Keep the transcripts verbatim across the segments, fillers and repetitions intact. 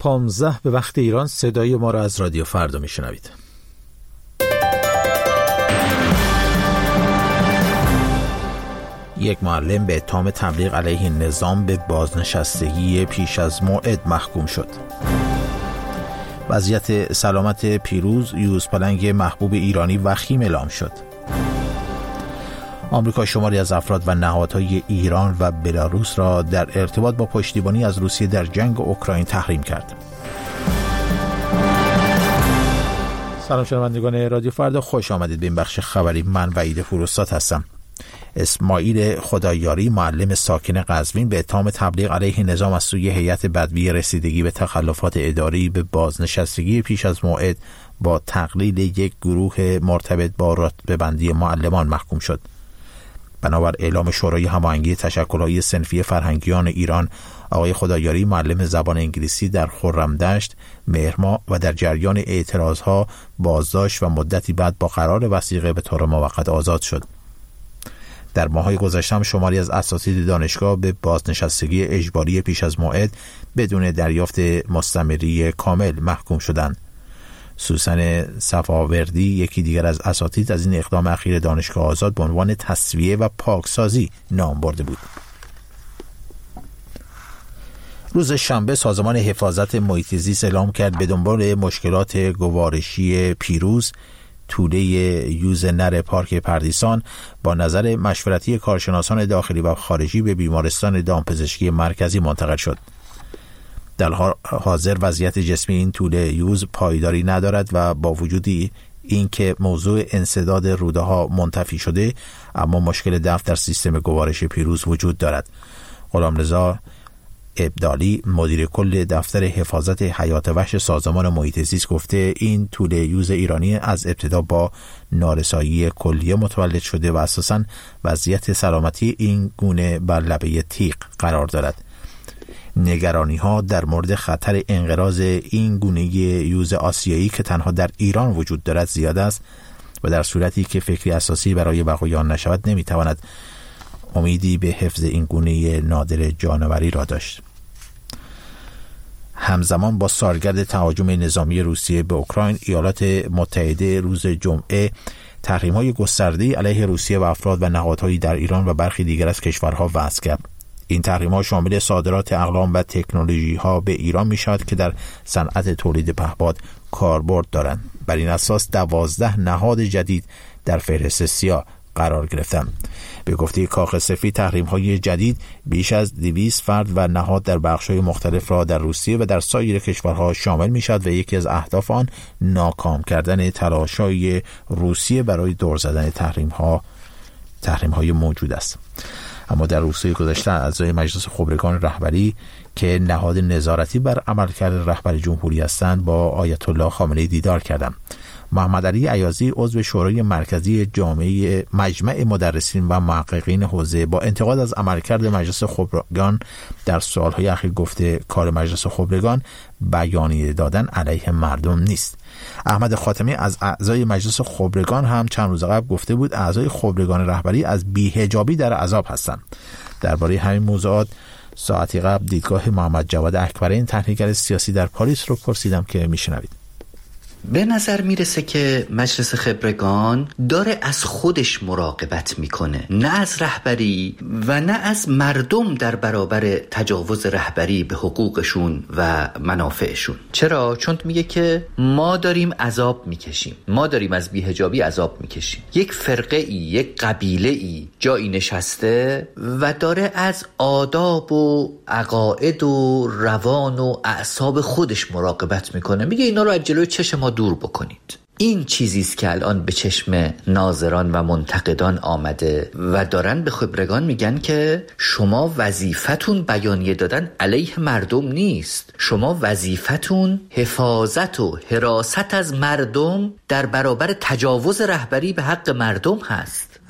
پانزده به وقت ایران صدای ما را از رادیو فردا میشنوید. یک معلم به اتهام تبلیغ علیه نظام به بازنشستگی پیش از موعد محکوم شد. وضعیت سلامت پیروز، یوزپلنگ محبوب ایرانی وخیم اعلام شد. آمریکا شماری از افراد و نهادهای ایران و بلاروس را در ارتباط با پشتیبانی از روسیه در جنگ اوکراین تحریم کرد. سلام شنوندگان رادیو فردا، خوش آمدید به این بخش خبری. من وحید فروستاد هستم. اسماعیل خدایاری، معلم ساکن قزوین، به اتهام تبلیغ علیه نظام از سوی هیئت بدوی رسیدگی به تخلفات اداری به بازنشستگی پیش از موعد با تقلیل یک گروه مرتبط با رتبه‌بندی معلمان محکوم شد. بنابر اعلام شورای هماهنگی تشکل‌های صنفی فرهنگیان ایران، آقای خدایاری معلم زبان انگلیسی در خرمدشت، مهرماه و در جریان اعتراضها بازداشت و مدتی بعد با قرار وثیقه به طور موقت آزاد شد. در ماه‌های گذشته هم شماری از اساتید دانشگاه به بازنشستگی اجباری پیش از موعد بدون دریافت مستمری کامل محکوم شدند. سوسن صفاوردی، یکی دیگر از اساتید، از این اقدام اخیر دانشگاه آزاد به عنوان تسویه و پاکسازی نام برده بود. روز شنبه سازمان حفاظت محیط زیست اعلام کرد به دنبال مشکلات گوارشی پیروز، توله یوز نر پارک پردیسان، با نظر مشورتی کارشناسان داخلی و خارجی به بیمارستان دامپزشکی مرکزی منتقل شد. در حاضر وضعیت جسمی این توله یوز پایداری ندارد و با وجود اینکه موضوع انسداد روده ها منتفی شده، اما مشکل دفع در سیستم گوارش پیروز وجود دارد. غلامرضا ابدالی، مدیر کل دفتر حفاظت حیات وحش سازمان محیط زیست، گفته این توله یوز ایرانی از ابتدا با نارسایی کلیه متولد شده و اساساً وضعیت سلامتی این گونه بر لبه تیغ قرار دارد. نگرانی ها در مورد خطر انقراض این گونه یوز آسیایی که تنها در ایران وجود دارد زیاد است و در صورتی که فکری اساسی برای بقای آن نشود نمیتواند امیدی به حفظ این گونه نادر جانوری را داشت. همزمان با سالگرد تهاجم نظامی روسیه به اوکراین، ایالات متحده روز جمعه تحریم‌های گسترده‌ای علیه روسیه و افراد و نهادهایی در ایران و برخی دیگر از کشورها وضع کرد. این تحریم‌ها شامل صادرات اقلام و تکنولوژی‌ها به ایران می‌شود که در صنعت تولید پهپاد کاربرد دارند. بر این اساس دوازده نهاد جدید در فهرست سیاه قرار گرفتند. به گفته کاخ سفید، تحریم‌های جدید بیش از دویست فرد و نهاد در بخش‌های مختلف را در روسیه و در سایر کشورها شامل می‌شود و یکی از اهداف آن ناکام کردن تلاش‌های روسیه برای دور زدن تحریم‌ها تحریم‌های موجود است. اما در روزهای گذشته اعضای مجلس خبرگان رهبری که نهاد نظارتی بر عملکرد رهبر جمهوری هستند با آیت الله خامنه‌ای دیدار کردند. محمد علی ایازی، عضو شورای مرکزی جامعه مجمع مدرسین و محققین حوزه، با انتقاد از عملکرد مجلس خبرگان در سالهای اخیر گفته کار مجلس خبرگان بیانیه دادن علیه مردم نیست. احمد خاتمی از اعضای مجلس خبرگان هم چند روز قبل گفته بود اعضای خبرگان رهبری از بی‌حجابی در عذاب هستند. درباره همین موضوعات ساعتی قبل دیدگاه محمد جواد اکبرین، تحلیلگر سیاسی در پاریس، رو پرسیدم که میشنوید. به نظر میرسه که مجلس خبرگان داره از خودش مراقبت میکنه، نه از رهبری و نه از مردم در برابر تجاوز رهبری به حقوقشون و منافعشون. چرا؟ چون میگه که ما داریم عذاب میکشیم، ما داریم از بی‌حجابی عذاب میکشیم. یک فرقه ای، یک قبیله ای جایی نشسته و داره از آداب و عقاید و روان و اعصاب خودش مراقبت میکنه. میگه اینا رو از جلوی چشم ما دور بکنید. این چیزی است که الان به چشم ناظران و منتقدان آمده و دارن به خبرگان میگن که شما وظیفتون بیانیه دادن علیه مردم نیست، شما وظیفتون حفاظت و حراست از مردم در برابر تجاوز رهبری به حق مردم هست.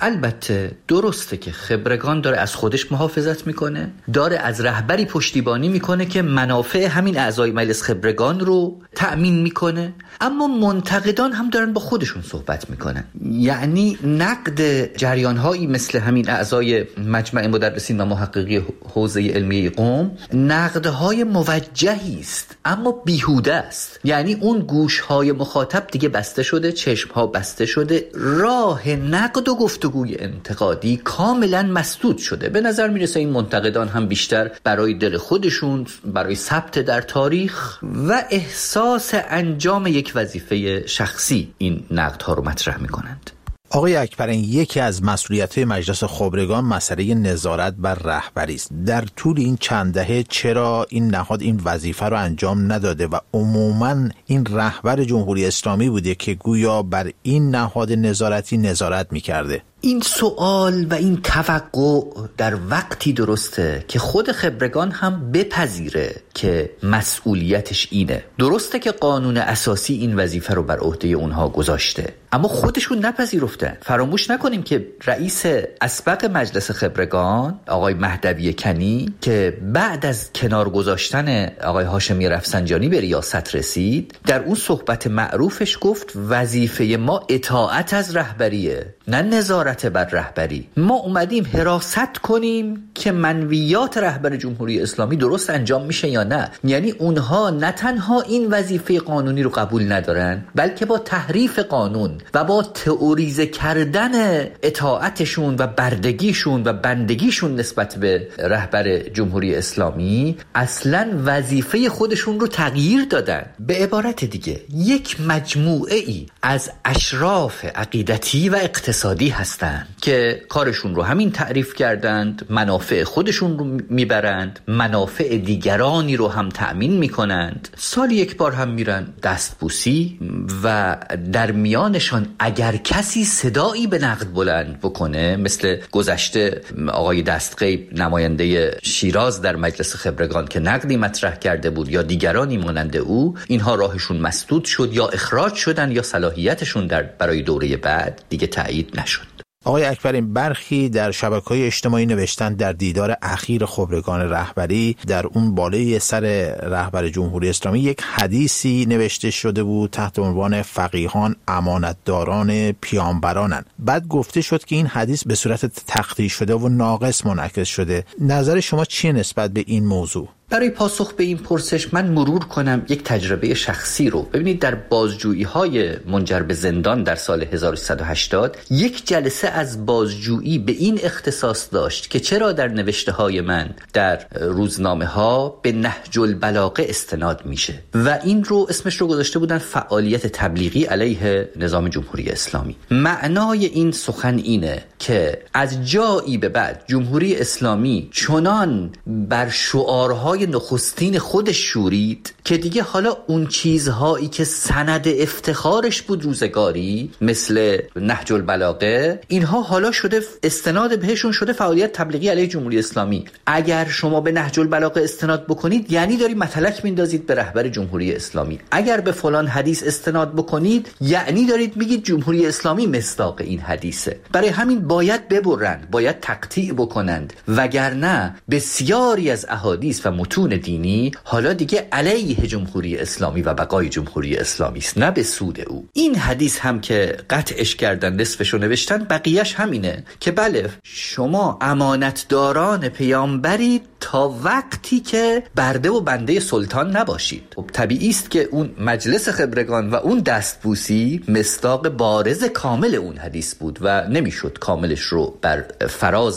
البته درسته که خبرگان داره از خودش محافظت میکنه، داره از رهبری پشتیبانی میکنه که منافع همین اعضای مجلس خبرگان رو تأمین میکنه، اما منتقدان هم دارن با خودشون صحبت میکنن. یعنی نقد جریانهایی مثل همین اعضای مجمع مدرسین و محققی حوزه علمی قم نقدهای موجهی است اما بیهوده است. یعنی اون گوشهای مخاطب دیگه بسته شده، چشمها بسته شده، راه نقد و گفتگوی انتقادی کاملا مسدود شده. به نظر میرسه این منتقدان هم بیشتر برای دل خودشون، برای ثبت در تاریخ و احساس انجام یک وظیفه شخصی این نقدها رو مطرح میکنند. آقای اکبرین، یکی از مسئولیت‌های مجلس خبرگان مسئله نظارت بر رهبری است. در طول این چند دهه چرا این نهاد این وظیفه رو انجام نداده و عموماً این رهبر جمهوری اسلامی بوده که گویا بر این نهاد نظارتی نظارت می‌کرده؟ این سوال و این توقع در وقتی درسته که خود خبرگان هم بپذیره که مسئولیتش اینه. درسته که قانون اساسی این وظیفه رو بر عهده اونها گذاشته، اما خودشون نپذیرفتن. فراموش نکنیم که رئیس اسبق مجلس خبرگان آقای مهدوی کنی که بعد از کنار گذاشتن آقای هاشمی رفسنجانی به ریاست رسید، در اون صحبت معروفش گفت وظیفه ما اطاعت از رهبریه، نه نظارت بر رهبری. ما اومدیم حراست کنیم که منویات رهبر جمهوری اسلامی درست انجام میشه یا نه. یعنی اونها نه تنها این وظیفه قانونی رو قبول ندارن، بلکه با تحریف قانون و با تئوریزه کردن اطاعتشون و بردگیشون و بندگیشون نسبت به رهبر جمهوری اسلامی اصلا وظیفه خودشون رو تغییر دادن. به عبارت دیگه یک مجموعه ای از اشراف عقیدتی و اقتصادی هستند که کارشون رو همین تعریف کردند، منافع خودشون رو میبرند، منافع دیگرانی رو هم تأمین میکنند، سال یک بار هم میرن دستبوسی و در میانشان اگر کسی صدایی به نقد بلند بکنه، مثل گذشته آقای دستغیب نماینده شیراز در مجلس خبرگان که نقدی مطرح کرده بود یا دیگرانی مانند او، اینها راهشون مسدود شد یا اخراج شدن یا صلاحیتشون در برای دوره بعد دیگه تایید نشد. آقای اکبرین، برخی در شبکه‌های اجتماعی نوشتن در دیدار اخیر خبرگان رهبری در اون بالای سر رهبر جمهوری اسلامی یک حدیثی نوشته شده بود تحت عنوان فقیهان امانتداران پیامبرانند. بعد گفته شد که این حدیث به صورت تخطی شده و ناقص منعکس شده. نظر شما چیه نسبت به این موضوع؟ برای پاسخ به این پرسش من مرور کنم یک تجربه شخصی رو. ببینید، در بازجویی‌های منجر به زندان در سال هزار و سیصد و هشتاد یک جلسه از بازجویی به این اختصاص داشت که چرا در نوشته‌های من در روزنامه‌ها به نهج البلاغه استناد میشه و این رو اسمش رو گذاشته بودن فعالیت تبلیغی علیه نظام جمهوری اسلامی. معنای این سخن اینه که از جایی به بعد جمهوری اسلامی چنان بر شعارهای نخستین خودش شورید که دیگه حالا اون چیزهایی که سند افتخارش بود روزگاری مثل نهج البلاغه، اینها حالا شده استناد بهشون شده فعالیت تبلیغی علیه جمهوری اسلامی. اگر شما به نهج البلاغه استناد بکنید یعنی داری متلک میندازید به رهبر جمهوری اسلامی. اگر به فلان حدیث استناد بکنید یعنی دارید میگید جمهوری اسلامی مصداق این حدیثه. برای همین باید ببرند، باید تقطیع بکنند، وگرنه بسیاری از احادیث و متون دینی حالا دیگه علیه جمهوری اسلامی و بقای جمهوری اسلامی است، نه به سود او. این حدیث هم که قطعش کردن، نصفشو نوشتن، بقیهش همینه که بله شما امانتداران پیامبرید تا وقتی که برده و بنده سلطان نباشید. خب طبیعی است که اون مجلس خبرگان و اون دستبوسی مصداق بارز کامل اون حدیث بود و نمیشد کاملش رو بر فراز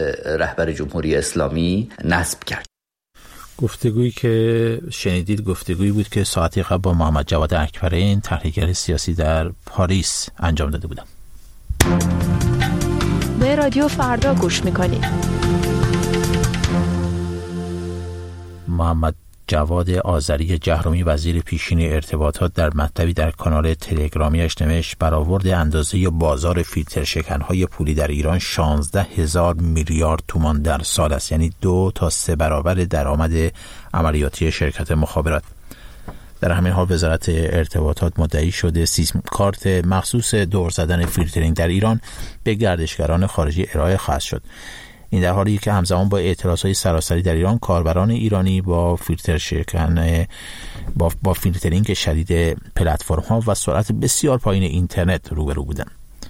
رهبر جمهوری اسلامی نصب کرد. گفتگویی که شنیدید گفتگویی بود که ساعتی قبل با محمد جواد اکبرین، تحلیلگر سیاسی در پاریس انجام داده بودم. به رادیو فردا گوش میکنید. محمد جواد آذری جهرومی، وزیر پیشین ارتباطات، در مطلبی در کانال تلگرامیش نوشت برآورد اندازه بازار فیلتر شکنهای پولی در ایران شانزده هزار میلیارد تومان در سال است، یعنی دو تا سه برابر درآمد عملیاتی شرکت مخابرات. در همین حال وزارت ارتباطات مدعی شده سیم کارت مخصوص دور زدن فیلترینگ در ایران به گردشگران خارجی ارائه خواهد شد. این در حالی که همزمان با اعتراضهای سراسری در ایران، کاربران ایرانی با فیلتر شکن با, با فیلترینگ شدید پلتفرم‌ها و سرعت بسیار پایین اینترنت روبرو بودند.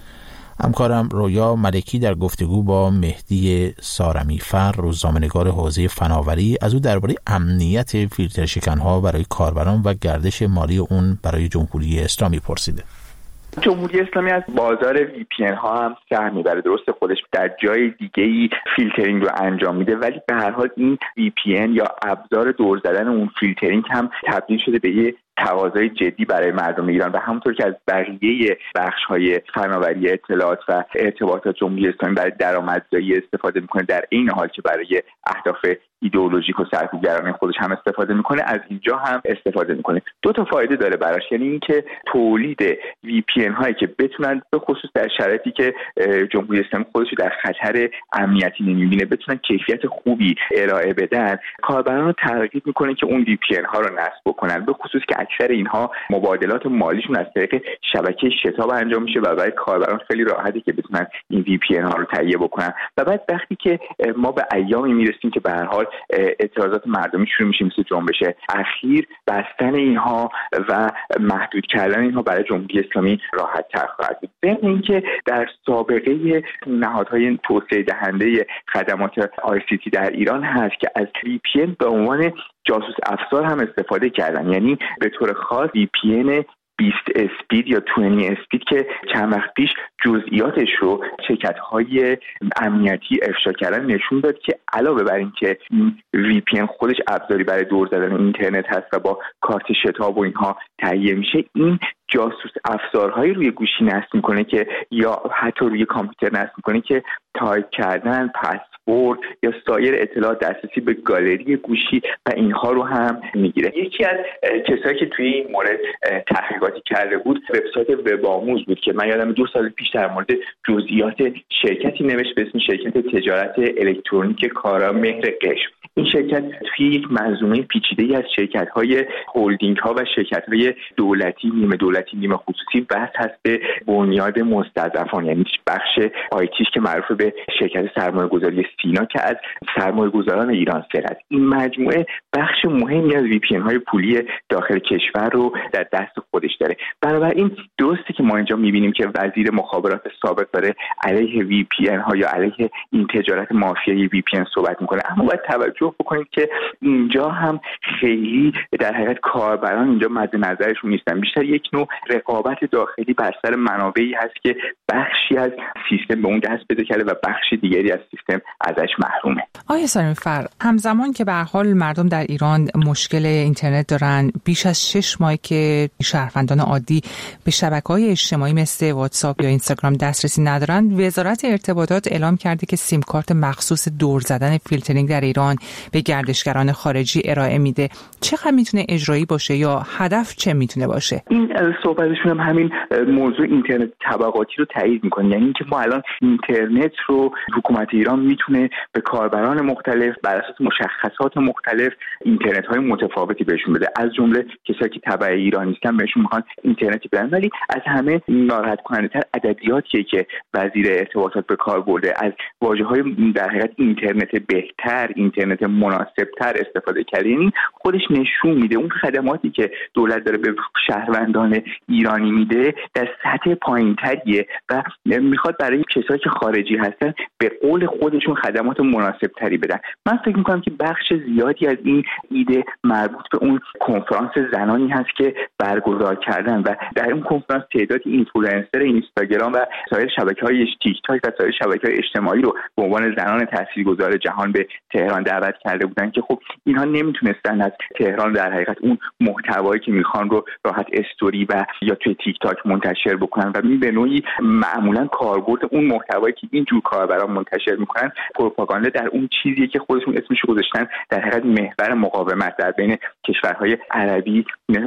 همکارم رویا ملکی در گفتگو با مهدی سارمی فر، روزنامه‌نگار حوزه فناوری، از او درباره امنیت فیلتر شکن‌ها برای کاربران و گردش مالی اون برای جمهوری اسلامی پرسیده. جمهوری اسلامی از بازار وی پی ان ها هم سهم میبره. درسته خودش در جای دیگه ای فیلترینگ رو انجام میده، ولی به هر حال این وی پی ان یا ابزار دور زدن اون فیلترینگ هم تبدیل شده به یه تقاضای جدی برای مردم ایران و همونطور که از بقیه بخش‌های فناوری اطلاعات و ارتباطات جمهوری اسلامی برای درآمدزایی استفاده میکنه، در این حال که برای اهداف ایدئولوژیک و سرکوبگرانه خودش هم استفاده میکنه، از اینجا هم استفاده میکنه. دو تا فایده داره براش، یعنی اینکه تولید وی پی ان هایی که بتونن به خصوص در شرایطی که جمهوری اسلامی خودش در خطر امنیتی نمیبینه بتونن کیفیت خوبی ارائه بدن، کاربران رو ترغیب میکنه که اون وی پی ان ها رو نصب بکنن، به خصوص که اکثر اینها مبادلات مالیشون از طریق شبکه شتاب انجام میشه و برای کاربران خیلی راحته که بتونن این وی پی ان ها رو تهیه بکنن. و بعد وقتی که ما به ایامی میرسیم که به هر حال اعتراضات مردمی شروع میشه مثل جنبش اخیر، بستن اینها و محدود کردن اینها برای جمهوری اسلامی راحت تر خواهد بود. ضمن اینکه در سابقه نهادهای توسعه دهنده خدمات آی سی تی در ایران هست که از وی پی ان به عنوان جاسوس افزار هم استفاده کردن، یعنی به طور خاص وی پی ان بیست اسپید یا بیست اسپید که چند وقت پیش جزئیاتش رو شرکت‌های امنیتی افشا کردن نشون داد که علاوه بر این که وی پی ان خودش ابزاری برای دور زدن اینترنت هست و با کارت شتاب و اینها تهیه میشه، این جاسوس افزارهایی روی گوشی نصب میکنه که یا حتی روی کامپیوتر نصب میکنه که تایپ کردن، پسورد یا سایر اطلاعات، دسترسی به گالری گوشی و اینها رو هم میگیره. یکی از کسایی که توی این مورد تحقیقاتی کرده بود وبسایت وب آموز بود که من یادم دو سال پیش در مورد جزئیات شرکتی نوشت به اسم شرکت تجارت الکترونیک کارامهر قشم. این شرکت توی یک منظومه پیچیده‌ای از شرکت‌های هولدینگ‌ها و شرکت‌های دولتی، نیمه دولتی، نیمه خصوصی بحث هست به بنیاد مستضعفان، یعنی بخش آیتیش که معروف به شرکت سرمایه‌گذاری سینا که از سرمایه‌گذاران ایران سرد. این مجموعه بخش مهمی از وی پی ان های پولی داخل کشور رو در دست خودش داره. بنابراین درسته که ما اینجا می‌بینیم که وزیر مخابرات سابق داره علیه وی پی ان ها یا علیه این تجارت مافیایی وی پی ان صحبت می‌کنه، اما باید توجه بکنید که اینجا هم خیلی در حقیقت کاربران اینجا مد نظرشون نیستن، بیشتر یک نوع رقابت داخلی بر سر منابعی هست که بخشی از سیستم به اون دست پیدا کرده و بخش دیگری از سیستم ازش محرومه. آقای سارمی فر، همزمان که به هر حال مردم در ایران مشکل اینترنت دارن، بیش از شش ماه که شهروندان عادی به شبکه‌های اجتماعی مثل واتساپ یا اینستاگرام دسترسی ندارن، وزارت ارتباطات اعلام کرده که سیم کارت مخصوص دور زدن فیلترینگ در ایران به گردشگران خارجی ارائه میده. چقدر میتونه اجرایی باشه یا هدف چه میتونه باشه؟ این صحبتشون هم همین موضوع اینترنت طبقاتی رو تایید میکنه، یعنی اینکه ما الان اینترنت رو حکومت ایران میتونه به کاربران مختلف بر اساس مشخصات مختلف اینترنت های متفاوتی بهشون بده، از جمله کسایی که تبع ایران نیستن بهشون میخوان اینترنتی بدن. ولی از همه ناراحت کننده تر ادبیاتیه که وزیر ارتباطات به کار برده، از واژه‌های در حقیقت اینترنت بهتر، اینترنت مناسبتر استفاده کرده. یعنی خودش نشون میده اون خدماتی که دولت داره به شهروندان ایرانی میده در سطح پایین‌تریه و میخواد برای کسایی که خارجی هستن به قول خودشون خدمات مناسبتری بدن. من فکر میکنم که بخش زیادی از این ایده مربوط به اون کنفرانس زنانی هست که برگزار کردن و در اون کنفرانس تعدادی اینفلوئنسر اینستاگرام و سایر شبکه‌های تیک تاک و سایر شبکه‌های اجتماعی رو به عنوان زنان تاثیرگذار جهان به تهران دعوت کرده بودن که خب اینها نمیتونستن از تهران در حقیقت اون محتوایی که میخوان رو راحت استوری و یا توی تیک تاک منتشر بکنن و می به نوعی معمولا کاربرد اون محتوایی که این جور کاربران منتشر میکنن پروپاگاندا در اون چیزیه که خودشون اسمش رو گذاشتن در حقیقت محور مقاومت در بین کشورهای عربی،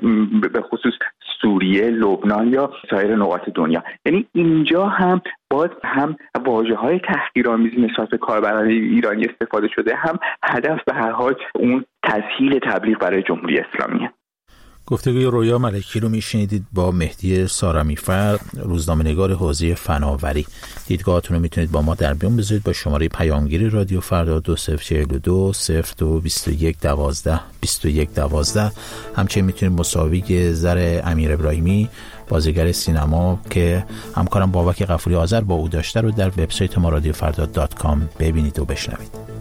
به خصوص سوریه، لبنان یا سایر نقاط دنیا. یعنی اینجا هم باز هم واژه‌های تحقیرآمیزی نسبت به کاربران ایرانی استفاده شده، هم هدف به هر حال اون تسهیل تبلیغ برای جمهوری اسلامیه. گفتگوی رویا ملکی رو میشنیدید با مهدی سارمیفر، روزنامه‌نگار حوزه فناوری. دیدگاهاتون رو میتونید با ما در میون بذارید با شماره پیامگیری رادیو فردا دو صفر چهل و دو صفر دو بیست و یک دوازده بیست و یک دوازده. همچنین میتونید مساوی زر امیر ابراهیمی بازیگر سینما که همکارم بابک غفوری آذر با او داشته رو در وبسایت ما رادیو فردا دات کام ببینید و بشنوید.